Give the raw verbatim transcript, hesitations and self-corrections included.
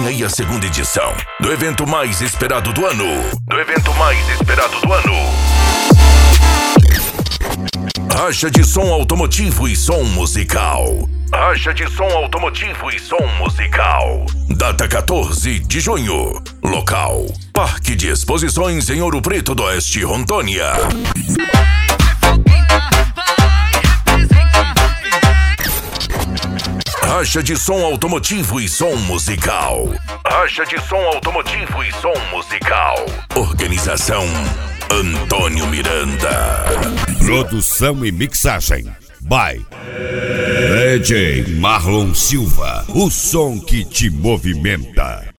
Vem aí a segunda edição do evento mais esperado do ano. Do evento mais esperado do ano. Racha de som automotivo e som musical. Racha de som automotivo e som musical. Data quatorze de junho. Local: Parque de Exposições em Ouro Preto do Oeste, Rondônia. Racha de som automotivo e som musical. Racha de som automotivo e som musical. Organização: Antônio Miranda. Produção e mixagem by D J Marlon Silva. O som que te movimenta.